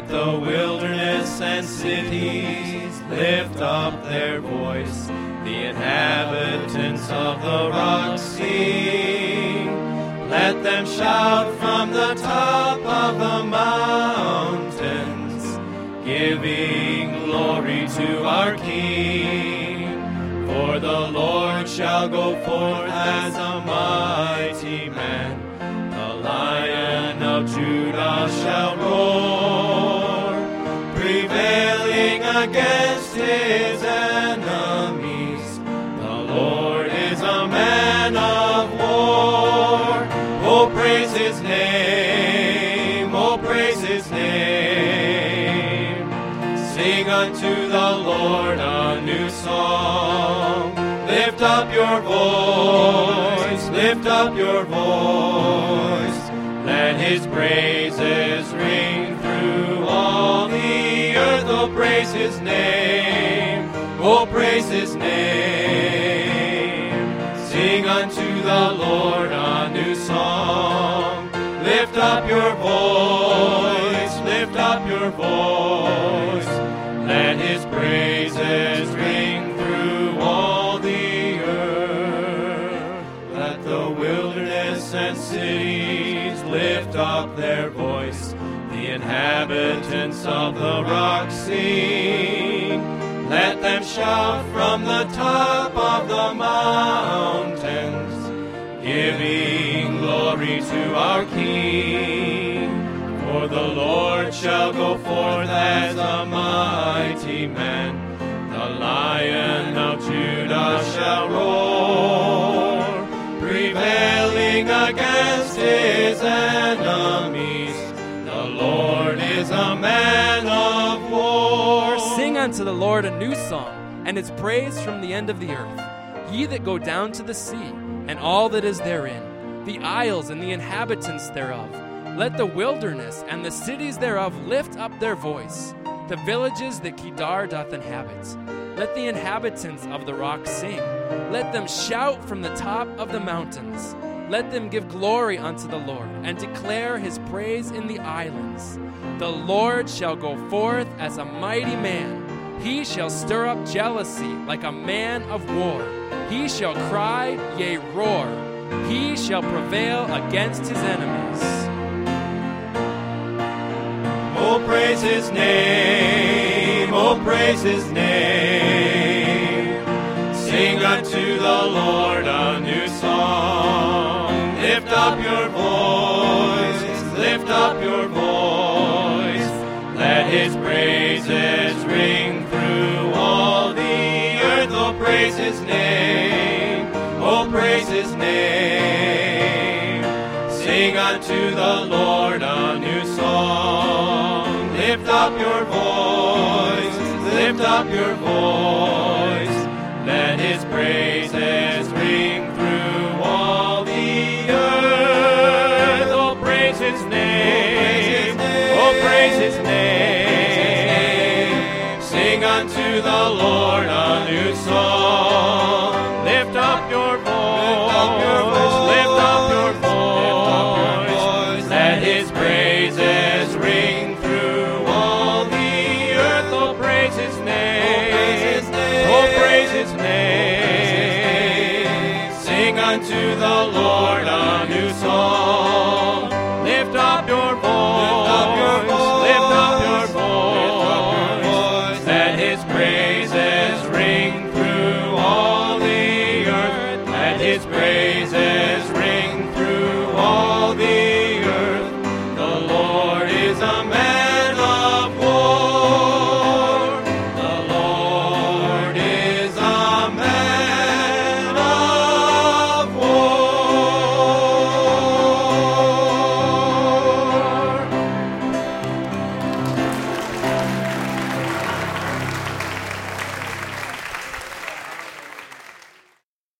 Let the wilderness and cities lift up their voice. The inhabitants of the rocks sing. Let them shout from the top of the mountains, giving glory to our King. For the Lord shall go forth as a mighty man. The Lion of Judah shall roar, prevailing against his enemies. The Lord is a man of war. Oh, praise his name. Oh, praise his name. Sing unto the Lord a new song. Lift up your voice. Lift up your voice. Let his praises ring through all the earth. Oh, praise his name. Oh, praise his name. Sing unto the Lord a new song. Lift up your voice. Lift up your voice. Let his praises ring through all the earth. Let the wilderness and cities lift up their voice. The inhabitants of the rocks sing. Let them shout from the top of the mountains, giving glory to our King. For the Lord shall go forth as a mighty man. The Lion of Judah shall roar, prevailing against his enemies. The Lord is a man of war. Sing unto the Lord a new song, and his praise from the end of the earth. Ye that go down to the sea, and all that is therein, the isles and the inhabitants thereof. Let the wilderness and the cities thereof lift up their voice, the villages that Kedar doth inhabit. Let the inhabitants of the rocks sing. Let them shout from the top of the mountains. Let them give glory unto the Lord, and declare his praise in the islands. The Lord shall go forth as a mighty man. He shall stir up jealousy like a man of war. He shall cry, yea, roar. He shall prevail against his enemies. Oh, praise his name. Oh, praise his name. Sing unto the Lord a new song. Lift up your voice. Lift up your voice. Let his praises ring through all the earth. Oh, praise his name. Oh, praise his name. Sing unto the Lord a new song. Lift up your voice. Lift up your voice. Let his praises ring through all the earth. Oh, praise his name. Oh, praise his name. Sing unto the Lord a new song. Lift up your voice. Lift up your voice. Let his praises ring through all the earth. Oh, praise his name. Oh, praise his name. Sing unto the Lord a new song.